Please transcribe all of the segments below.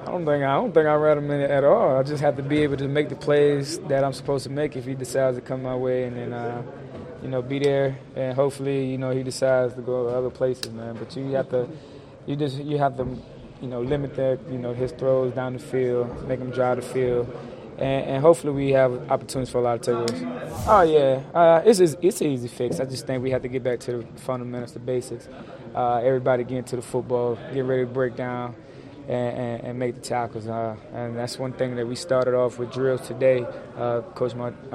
I don't think I read him in it at all. I just have to be able to make the plays that I'm supposed to make if he decides to come my way, and then be there. And hopefully, he decides to go other places, man. But you have to limit his throws down the field, make him drive the field, and hopefully we have opportunities for a lot of takeaways. Oh yeah, it's an easy fix. I just think we have to get back to the fundamentals, the basics. Everybody get into the football, get ready to break down. And make the tackles, and that's one thing that we started off with drills today. Coach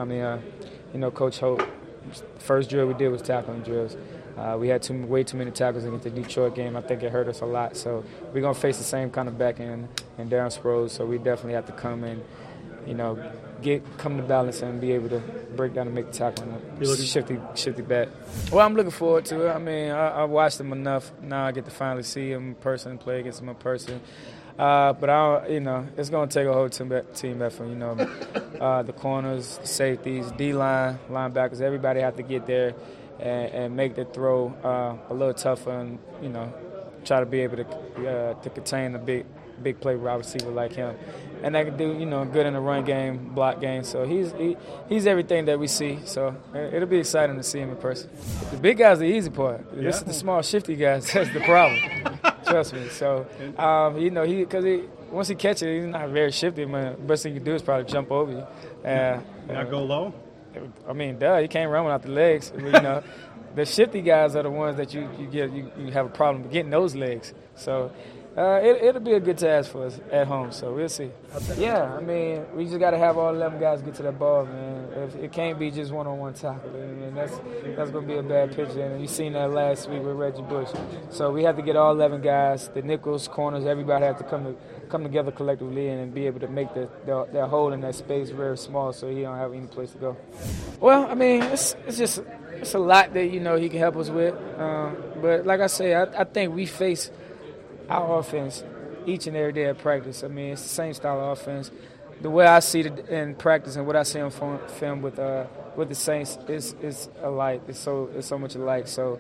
Hope, first drill we did was tackling drills. We had way too many tackles against the Detroit game. I think it hurt us a lot. So we're gonna face the same kind of back end and Darren Sproles. So we definitely have to come and come to balance and be able to break down and make the tackle and shifty back. Well, I'm looking forward to it. I mean, I watched him enough. Now I get to finally see him in person and play against him in person. But it's going to take a whole team effort. The corners, the safeties, D-line, linebackers, everybody have to get there and make the throw a little tougher and try to be able to contain a big play wide receiver like him. And they can do, good in the run game, block game. So he's everything that we see. So it'll be exciting to see him in person. The big guys are the easy part. Yeah. This is the small, shifty guys that's the problem. Trust me. So, once he catches it, he's not very shifty. Man, the best thing you can do is probably jump over you. Not go low? I mean, he can't run without the legs. The shifty guys are the ones that you have a problem getting those legs. So it'll be a good task for us at home, so we'll see. Yeah, I mean, we just got to have all 11 guys get to that ball, man. It can't be just one-on-one tackle. I mean, that's going to be a bad picture, and you seen that last week with Reggie Bush. So we have to get all 11 guys, the nickels, corners, everybody have to come together collectively and be able to make that hole in that space very small so he don't have any place to go. Well, I mean, it's a lot that, he can help us with. But like I say, I think we face our offense each and every day at practice. I mean, it's the same style of offense. The way I see it in practice and what I see on film with the Saints is alike. It's so much alike. So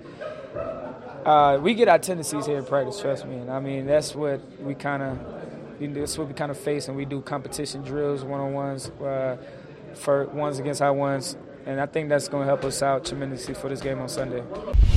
we get our tendencies here in practice. Trust me. And I mean, that's what we kind of face, and we do competition drills, one-on-ones, for ones against our ones. And I think that's going to help us out tremendously for this game on Sunday.